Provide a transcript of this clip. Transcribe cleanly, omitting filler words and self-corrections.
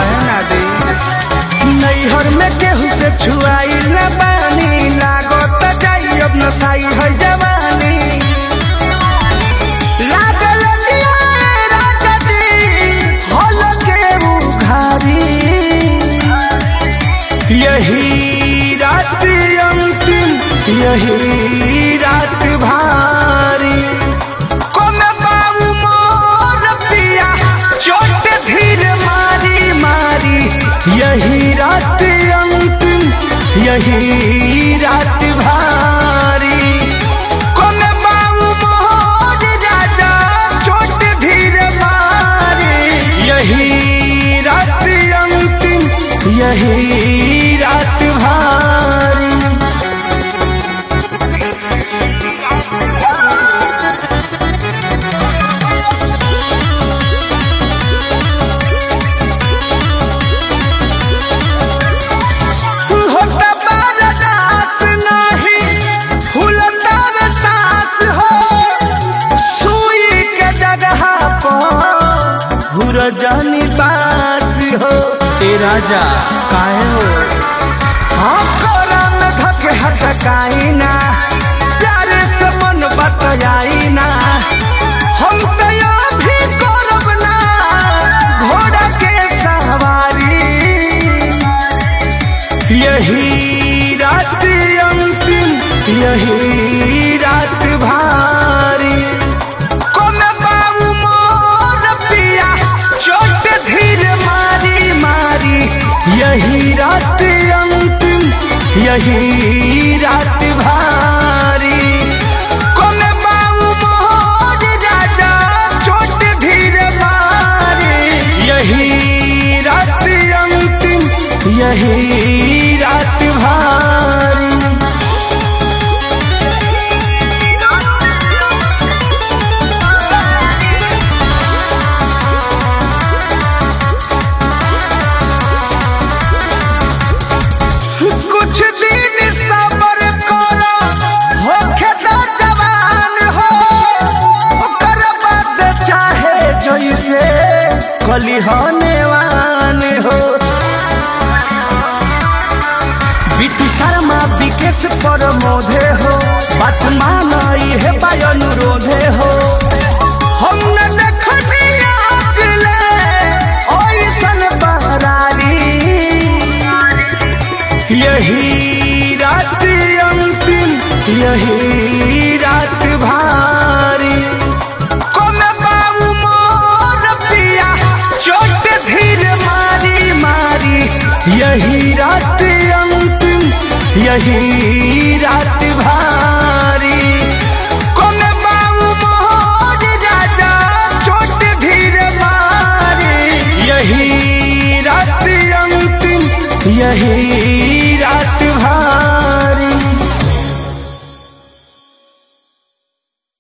काहे ना दे नैहर में केहू से छुआई न बानी लागत जाई अब नसाई है जवानी लागल दिया राजा जी हल के उघारी यही रात अंतिम यही रात भारी यही रात अंतिम यही रात भारी कोन बाऊ मोर राजा छोट धीर मारी यही रात अंतिम यही रात भारी जानी बास हो ए राजा काहे हो हाँ कोरा में धके हटकाई ना प्यारे से मन बतयाई ना हम तो भी करब ना घोड़ा के सवारी यही रात अंतिम यही रात भारी यही रात अंतिम यही रात भारी कोन बाऊ मोर राजा छोट धीर मारी यही रात अंतिम यही रात भारी कुछ दिन सबर करो होखे तो जवान हो ओकर बाद चाहे जैसे कलिहनेवान हो बिट्टू शर्मा विकेश पर मोधे हो बात मानई है अनुरोधे हो हम न देखनी आज ले ओइसन बहरारी यही रात अंतिम यही रात भारी कोन बाऊ मोर पिया चोट धीर मारी मारी यही रात अंतिम यही रात